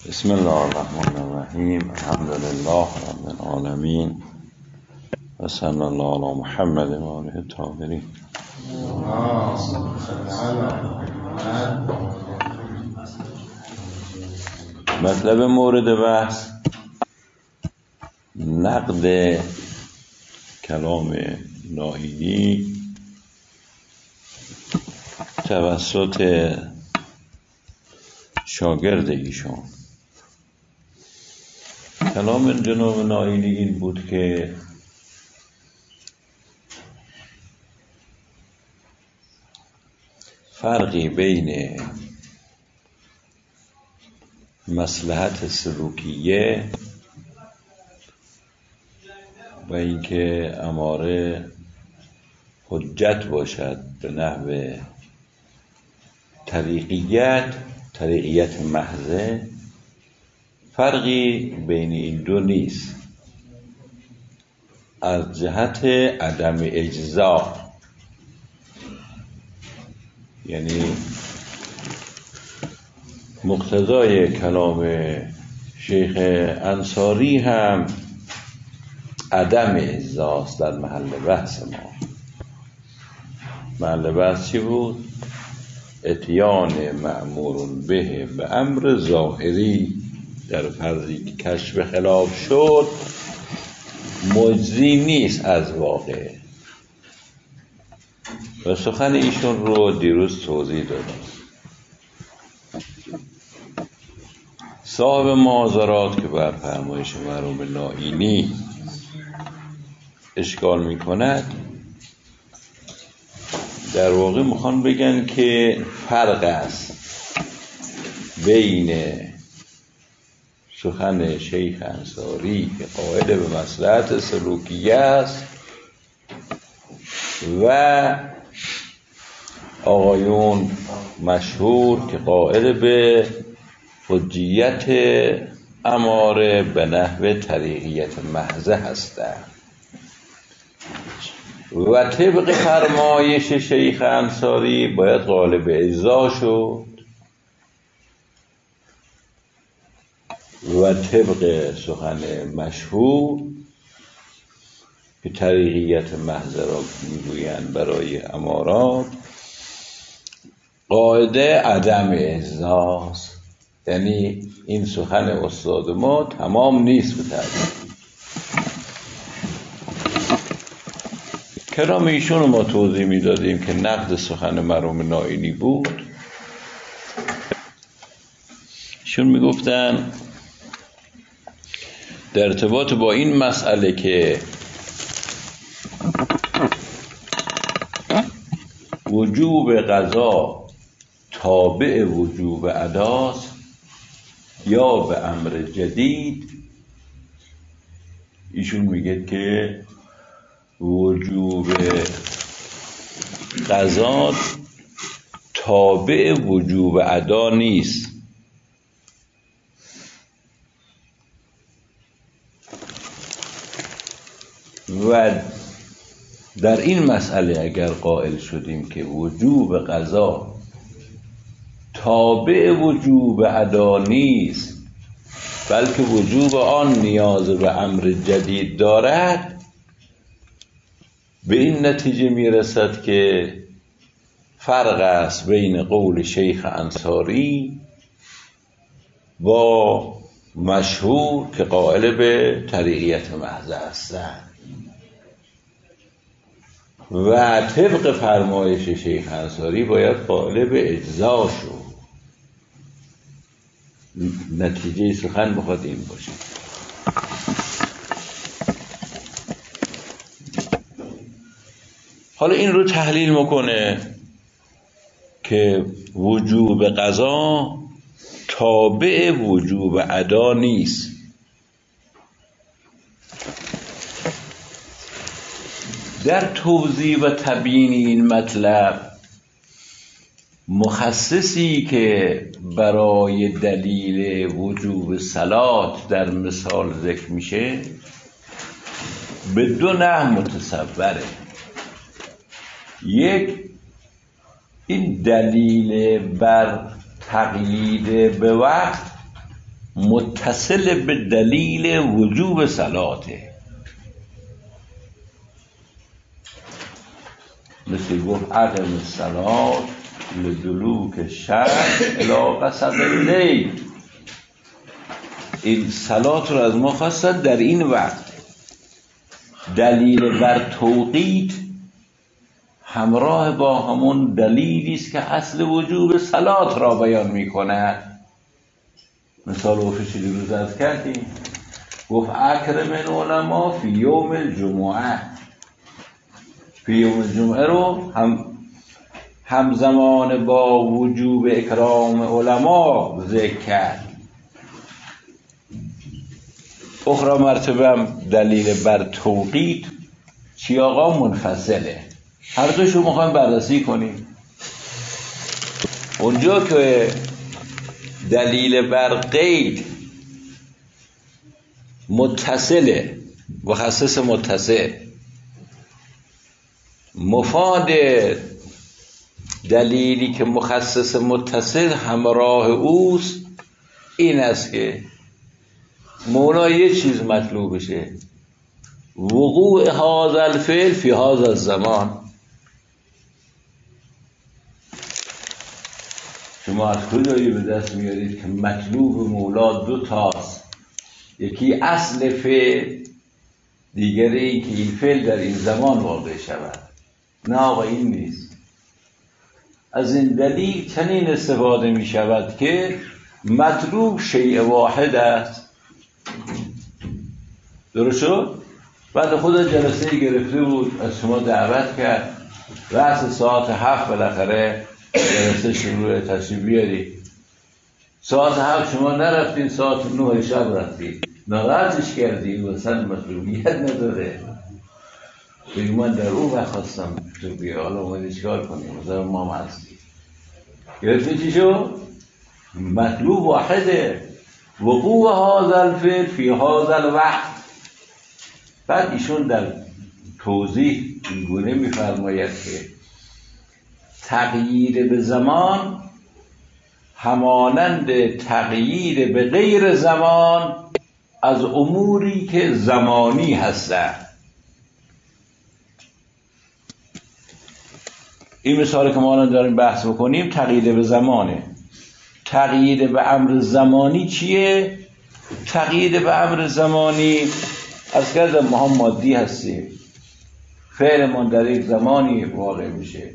بسم الله الرحمن الرحیم. الحمد لله رب العالمین و صلی الله علی محمد و آله الطاهرین. مطلب مورد بحث نقد کلام ناهیدی توسط شاگرد ایشون. کلام جناب ناهیدی این بود که فرقی بین مصلحت سلوکیه و اینکه اماره حجت باشد به نحو طریقیت محضه، فرقی بین این دو نیست از جهت عدم اجزا. یعنی مقتضای کلام شیخ انصاری هم عدم اجزاست. در محل بحث ما محل بحث چی بود؟ اتیان مأمور به امر ظاهری در فرضی که کشف خلاف شد مجزی نیست از واقع. و سخن ایشون رو دیروز توضیح دادم. صاحب معاذرات که بر فرمایش مرحوم ناینی اشکال میکند، در واقع میخوان بگن که فرق است بین سخن شیخ انصاری که قائل به مصلحت سلوکیه است و آقایون مشهور که قائل به حجیت اماره به نحو طریقیت محضه هستند. و طبق فرمایش شیخ انصاری باید قائل به اجزا شد و طبق سخن مشهور که طریقیت محضه را میگویند برای امارات قاعده عدم اجزاست. یعنی این سخن استاد ما تمام نیست به تعبیر. کلام ایشون رو ما توضیح میدادیم که نقد سخن مرحوم ناینی بود. ایشون میگفتن در ارتباط با این مسئله که وجوب قضا تابع وجوب اداست یا به امر جدید، ایشون میگه که وجوب قضا تابع وجوب ادا نیست. و در این مسئله اگر قائل شدیم که وجوب قضا تابع وجوب ادا نیست بلکه وجوب آن نیاز به امر جدید دارد، به این نتیجه میرسد که فرق است بین قول شیخ انصاری با مشهور که قائل به طریقیت محض هستند. و طبق فرمایش شیخ انصاری باید قائل به اجزا شد. نتیجه سخن بخواد این باشه. حالا این رو تحلیل میکنه که وجوب قضا تابع وجوب ادا نیست. در توضیح و تبیین این مطلب مخصصی که برای دلیل وجوب صلات در مثال ذکر میشه به دو نحو متصوره. یک، این دلیل بر تقیید به وقت متصل به دلیل وجوب صلاته. مثل گفت عدم الصلاة لدلوک شمس الی قصد اللیل. این صلات رو از ما خواستن در این وقت. دلیل بر توقیت همراه با همون دلیلی است که اصل وجوب صلات را بیان می‌کند. مثال اوفیشی دیروز از کردیم، گفت اکرم العلماء فی یوم الجمعه. فی یوم الجمعه رو همزمان با وجوب اکرام علما ذکر کرد. اخرى مرتبه هم دلیل بر توقیت چی آقا؟ منفصله. هر دوشو میخوایم بررسی کنیم. اونجا که دلیل بر قید متصله، مخصص متصل، مفاد دلیلی که مخصص متصل همراه اوست این است که مولا یه چیز مطلوب بشه، وقوع هذا الفعل فی هذا الزمان. شما از کجایی به دست میارید که مطلوب مولا دو تاست؟ یکی اصل فعل، دیگری این که این فعل در این زمان واقع شود. نه آقا این نیست. از این دلیل چنین استفاده می شود که مطلوب شیء واحد است. درست شد؟ بعد خود جلسه گرفته بود، از شما دعوت کرد، رأس ساعت 7 بالاخره جلسه شروع، تشریف بیارید. ساعت 7 شما نرفتین، ساعت 9 شب رفتید، ناراحتش کردی و اصلا مطلوبیت نداره. بگی من در اون وقت خواستم تو بیا، حالا اومدی چیکار کنیم؟ مثلا ما هستی. گرفتی چی شد؟ مطلوب واحده، وقوع هذا الفعل فی هذا الوقت. بعد ایشون در توضیح اینگونه می‌فرماید که تغییر به زمان همانند تغییر به غیر زمان از اموری که زمانی هستند. این مثالی که ما الان داریم بحث بکنیم تغییر به زمانه. تغییر به امر زمانی چیه؟ تغییر به امر زمانی از کردم ما هم مادی هستیم، فعلمون در یک زمانی واقع میشه.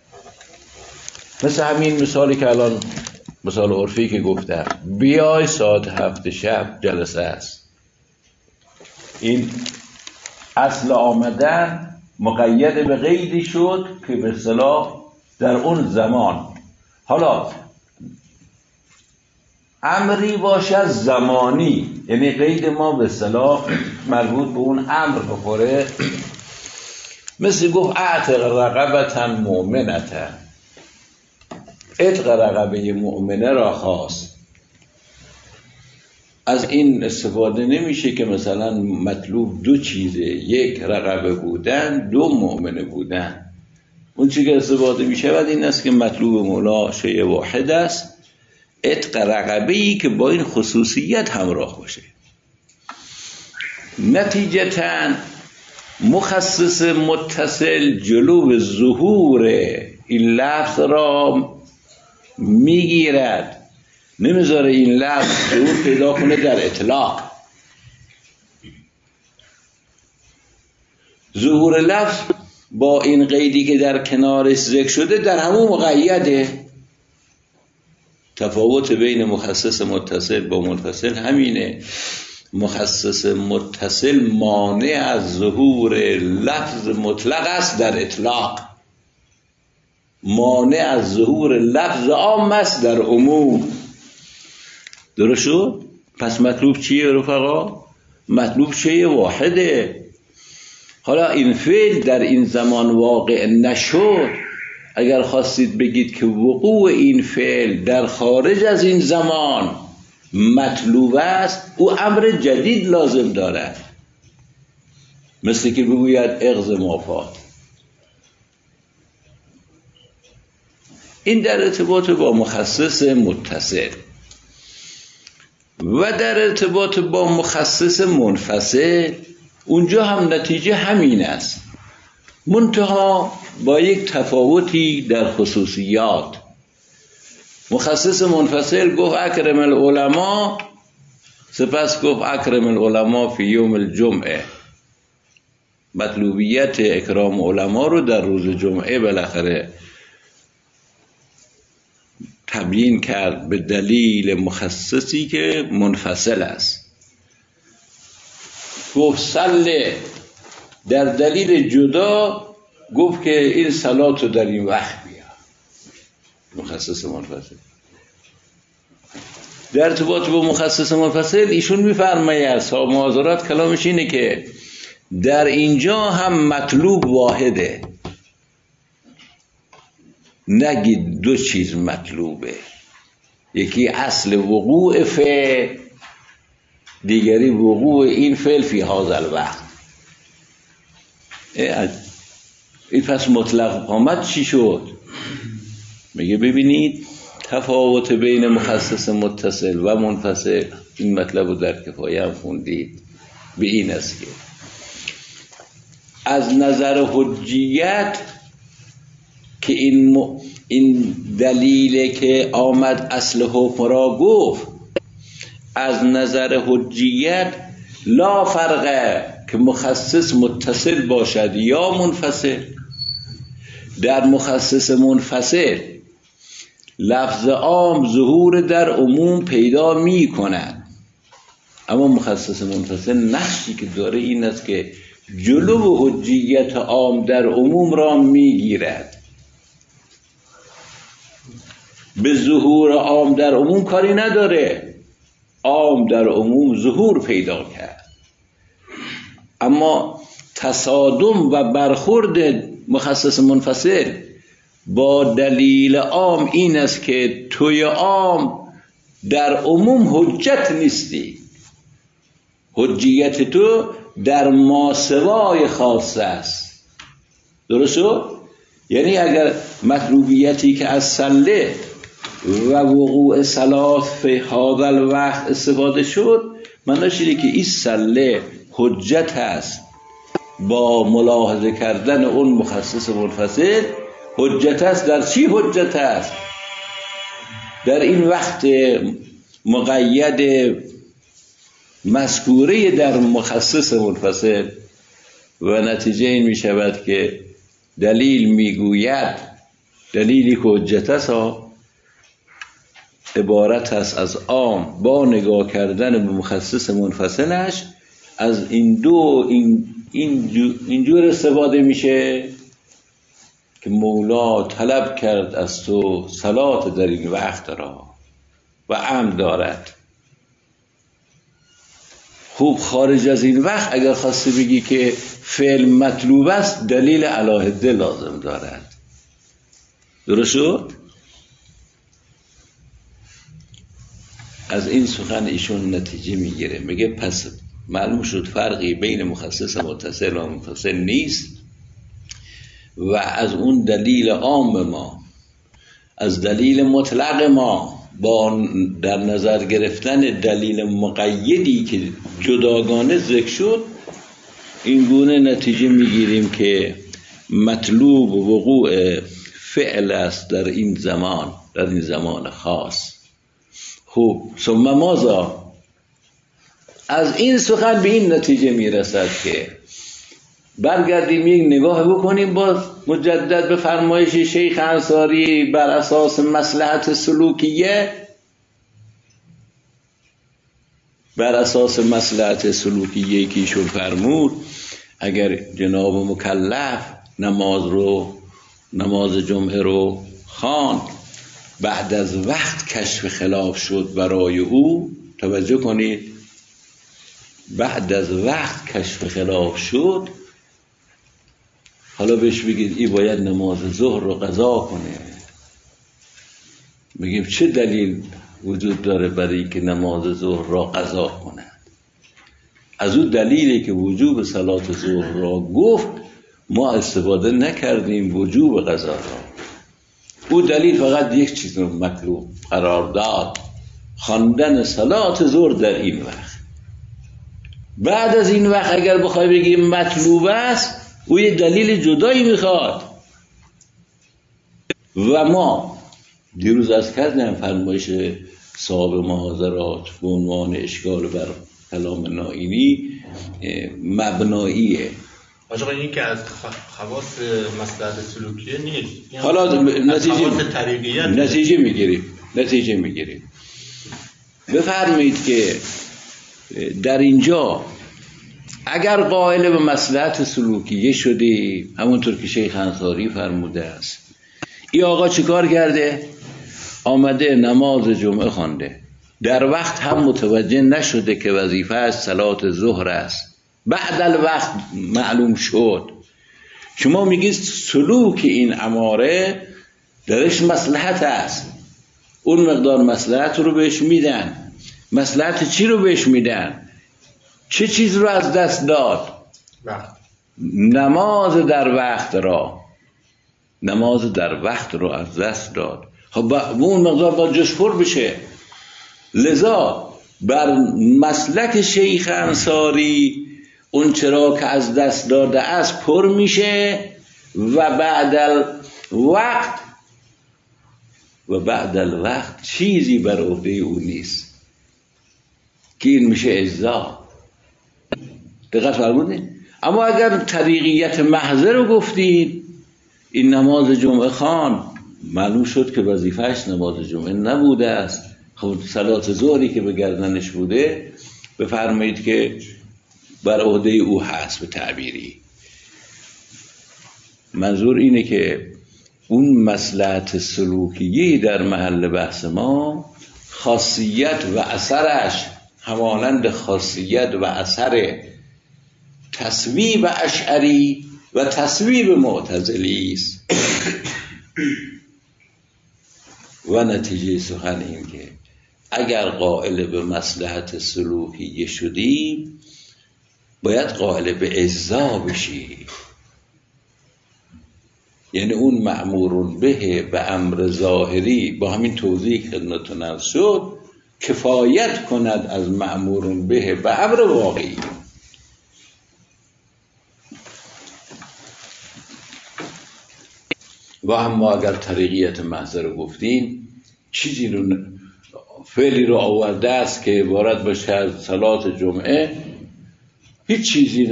مثل همین مثالی که الان مثال عرفی که گفتم، بیای ساعت 7 شب جلسه است. این اصل آمدن مقید به قیدی شد که به اصطلاح در اون زمان. حالا امری باشد زمانی، یعنی قید ما به اصطلاح مربوط به اون امر بخوره. مثل گفت اعتق رقبة مؤمنة، اعتق رقبه مؤمنه را خواست. از این استفاده نمیشه که مثلا مطلوب دو چیزه، یک رقبه بودن، دو مؤمنه بودن. اون چیزی که استفاده میشه بعد این است که مطلوب مولا شیء واحد است، عتق رقبه‌ای که با این خصوصیت همراه باشه. نتیجتاً مخصص متصل جلو ظهور این لفظ را میگیرد، نمیذاره این لفظ ظهور پیدا کنه در اطلاق. ظهور لفظ با این قیدی که در کنارش ذکر شده در همون مقیده. تفاوت بین مخصص متصل با منفصل همینه. مخصص متصل مانع از ظهور لفظ مطلق است در اطلاق، مانع از ظهور لفظ عام است در عموم. درست شد؟ پس مطلوب چیه رفقا؟ مطلوب شیء واحده. حالا این فعل در این زمان واقع نشد، اگر خواستید بگید که وقوع این فعل در خارج از این زمان مطلوب است، او امر جدید لازم دارد. مثل که بگوید اغض مافات. این در ارتباط با مخصص متصل. و در ارتباط با مخصص منفصل اونجا هم نتیجه همین است، منتها با یک تفاوتی در خصوصیات. مخصص منفصل گفت اکرم العلماء، سپس گفت اکرم العلماء فی یوم الجمعه. مطلوبیت اکرام علما رو در روز جمعه بالاخره تبیین کرد به دلیل مخصصی که منفصل است. گفت صله، در دلیل جدا گفت که این صلات رو در این وقت بیا. مخصص منفصل در ارتباط با مخصص منفصل ایشون میفرماید، اصحاب معاذرات کلامش اینه که در اینجا هم مطلوب واحده، نگید دو چیز مطلوبه، یکی اصل وقوع فعل، دیگری وقوع این فعل فی هذا الوقت. این پس مطلق قامت چی شد؟ میگه ببینید تفاوت بین مخصص متصل و منفصل، این مطلب رو در کفایه هم خوندید، به این است که از نظر حجیت که این دلیله که آمد اصل حکم را گفت، از نظر حجیت لا فرقه که مخصص متصل باشد یا منفصل. در مخصص منفصل لفظ عام ظهور در عموم پیدا می کند، اما مخصص منفصل نقشی که داره این است که جلو حجیت عام در عموم را می گیرد. به ظهور عام در عموم کاری نداره، عام در عموم ظهور پیدا کرد، اما تصادم و برخورد مخصص منفصل با دلیل عام این است که توی عام در عموم حجت نیستی، حجیت تو در ماسوای خاصه است. درست شد؟ یعنی اگر مطلوبیتی که از صله و وقوع صلات فی هذا الوقت استفاده شد، معنیش اینه که این صله حجت است، با ملاحظه کردن اون مخصص منفصل حجت است. در چی حجت است؟ در این وقت مقید مذکوره در مخصص منفصل. و نتیجه این می شود که دلیل می گوید، دلیلی که حجت است عبارت است از عام با نگاه کردن به مخصص منفصلش. از این دو اینجور استفاده میشه که مولا طلب کرد از تو صلات در این وقت را و امر دارد. خوب خارج از این وقت اگر خواستی بگی که فعل مطلوب است، دلیل علیه لازم دارد. درست شد؟ از این سخن ایشون نتیجه میگیره، میگه پس معلوم شد فرقی بین مخصص متصل و منفصل نیست و از اون دلیل عام ما، از دلیل مطلق ما با در نظر گرفتن دلیل مقیدی که جداگانه ذکر شد، این گونه نتیجه میگیریم که مطلوب وقوع فعل است در این زمان، در این زمان خاص. خوب، ثم ماذا؟ از این سخن به این نتیجه میرسد که برگردیم یک نگاه بکنیم باز مجدد به فرمایش شیخ انصاری بر اساس مصلحت سلوکیه، بر اساس مصلحت سلوکیه که ایشون فرمود اگر جناب مکلف نماز جمعه رو خواند، بعد از وقت کشف خلاف شد برای او، توجه کنید، بعد از وقت کشف خلاف شد، حالا بهش بگید ای باید نماز ظهر رو قضا کنه، میگیم چه دلیل وجود داره برای که نماز ظهر را قضا کنه؟ از اون دلیلی که وجوب صلات ظهر را گفت ما استفاده نکردیم وجوب قضا را. او دلیل فقط یک چیز رو مطلوب قرار داد. خواندن صلات ظهر در این وقت. بعد از این وقت اگر بخوای بگی مطلوب است، او یه دلیل جدایی میخواد. و ما دیروز از کردیم فرمایش صاحب محاضرات به عنوان اشکال بر کلام نائینی مبناییه. آقا این که از خواص مصلحت سلوکیه نیست. حالا نتیجه میگیریم. بفرمایید که در اینجا اگر قائل به مصلحت سلوکیه شده، همونطور که شیخ انصاری فرموده است، این آقا چیکار کرده؟ آمده نماز جمعه خوانده، در وقت هم متوجه نشده که وظیفه از صلات ظهر است، بعد الوقت معلوم شد. شما میگید سلوک این اماره درش مصلحت است، اون مقدار مصلحت رو بهش میدن. مصلحت چی رو بهش میدن؟ چه چیز رو از دست داد؟ نماز در وقت رو از دست داد. خب اون مقدار با جش پر بشه. لذا بر مسلک شیخ انصاری اون چرا که از دست داده است پر میشه و بعد الوقت چیزی بر عهده او نیست که این میشه اجزا. دقت فرمودید؟ اما اگر طریقیت محضه رو گفتید، این نماز جمعه خوان معلوم شد که وظیفهش نماز جمعه نبوده است. خب صلات ظهری که به گردنش بوده بفرمایید که بر عهده او هست. به تعبیری منظور اینه که اون مصلحت سلوکی در محل بحث ما خاصیت و اثرش همانند خاصیت و اثر تصویب اشعری و تصویب معتزلی است. و نتیجه سخن این که اگر قائل به مصلحت سلوکی شدیم باید قائل به اجزا بشی، یعنی اون مأمور به امر ظاهری با همین توضیح خدمتتون عرض شد کفایت کند از مأمور به امر واقعی. و اما اگر طریقیت محضر رو گفتین، چیزی رو فعلی رو آورده است که عبارت باشه از صلات جمعه، هیچ چیزی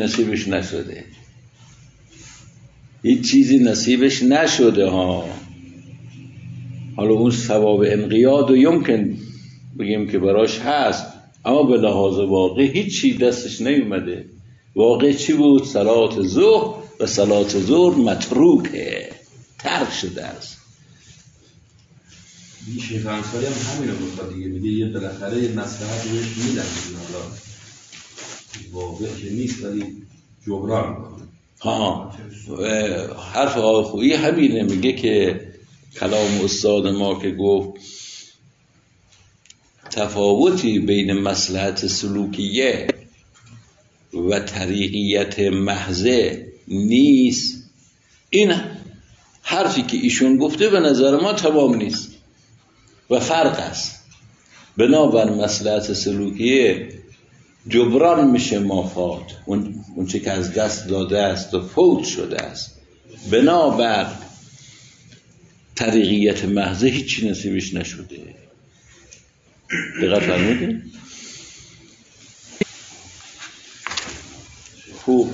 نصیبش نشده ها. حالا اون ثواب انقیاد و یمکن بگیم که براش هست، اما به لحاظ واقع هیچ چیز دستش نیومده. واقع چی بود؟ صلات ظهر، و صلات ظهر متروکه، ترک شده است. شیخ انصاری هم همین رو میخواد دیگه، میگه یه بالاخره یه مصلحت رو بهش میدن، حالا واقع که نیست ولی جبران میکنه. حرف آقای خویی همینه، میگه که کلام استاد ما که گفت تفاوتی بین مصلحت سلوکیه و طریقیت محضه نیست. این حرفی که ایشون گفته به نظر ما تمام نیست و فرق است. بنابر مصلحت سلوکیه جبران میشه مافات، اون چه که از دست داده است و فوت شده است. بنابر طریقیت محضه هیچی نصیبش نشده. دقت فرمودید؟ خوب.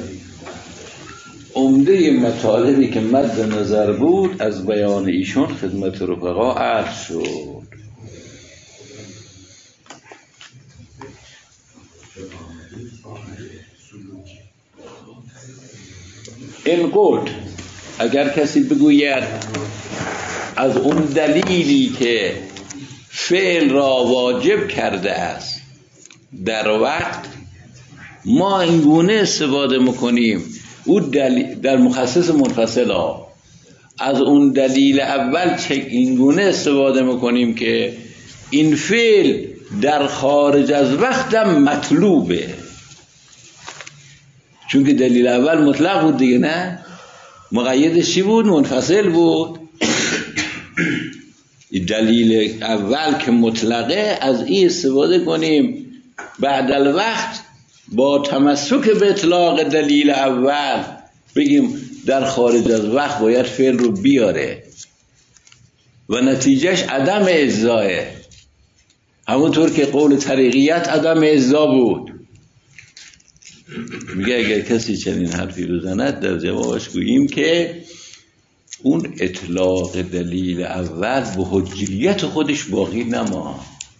عمده مطالبی که مد نظر بود از بیان ایشون خدمت رفقا عرض شد. این قول اگر کسی بگوید از اون دلیلی که فعل را واجب کرده است در وقت ما اینگونه استفاده میکنیم، او در مخصص منفصل ها از اون دلیل اول اینگونه استفاده میکنیم که این فعل در خارج از وقتم مطلوبه، چون که دلیل اول مطلق بود دیگه، نه مقیدش چی بود؟ منفصل بود. دلیل اول که مطلقه، از این استفاده کنیم بعد الوقت با تمسک به اطلاق دلیل اول بگیم در خارج از وقت باید فعل رو بیاره و نتیجهش عدم اجزاه، همونطور که قول طریقیت عدم اجزا بود. میگه اگر کسی چنین حرفی رو زند در جوابش گوییم که اون اطلاق دلیل اول به حجیت خودش باقی نماند.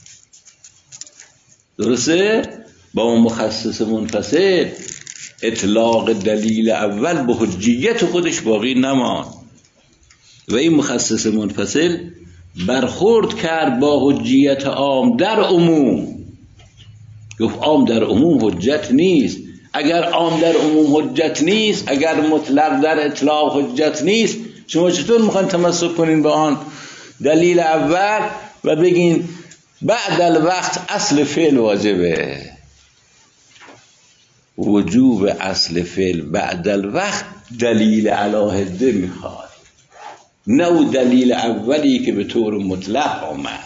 درسته؟ با اون مخصص منفصل اطلاق دلیل اول به حجیت خودش باقی نماند و این مخصص منفصل برخورد کرد با حجیت عام در عموم. گفت عام در عموم حجت نیست. اگر عام در عموم حجت نیست، اگر مطلق در اطلاق حجت نیست، شما چطور میخواین تمسک کنین به آن دلیل اول و بگین بعد الوقت اصل فعل واجبه؟ وجوب اصل فعل بعد الوقت دلیل علاهده میخواد، نه او دلیل اولی که به طور مطلق آمد.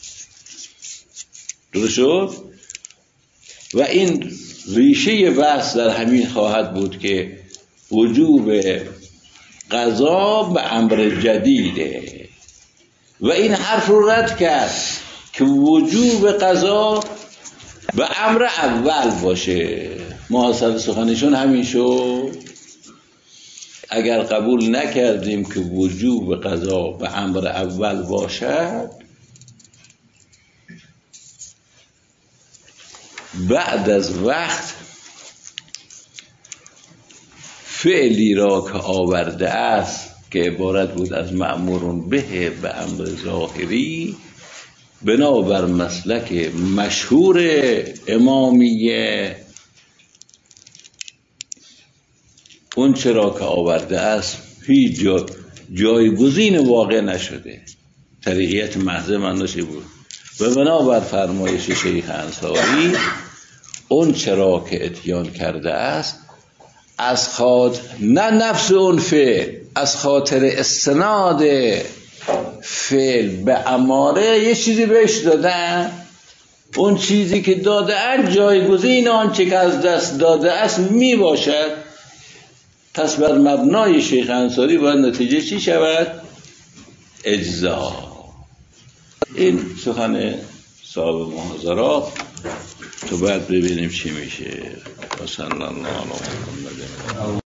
درست شد؟ و این ریشه بحث در همین خواهد بود که وجوب قضا به امر جدیده و این حرف رو رد کرد که وجوب قضا به امر اول باشه. محاصل سخنشون همین شد. اگر قبول نکردیم که وجوب قضا به امر اول باشد، بعد از وقت فعلی را که آورده است که عبارت بود از مأمورون به امر ظاهری، بنابر مسلک مشهور امامیه اون چرا که آورده است هیچ جایگزین واقع نشده، طریقیت محض معناش بود. و بنابر فرمایش شیخ انصاری اون چرا که اتیان کرده است از خاطر نه نفس اون فعل، از خاطر استناد فعل به اماره یه چیزی بهش دادن، اون چیزی که دادن جایگزین آنچه که از دست داده است می باشد. پس بر مبنای شیخ انصاری باید نتیجه چی شود؟ اجزا. این سخن صاحب محاضرات تو بعد ببینیم چی میشه. و صلی الله علیه و محمد.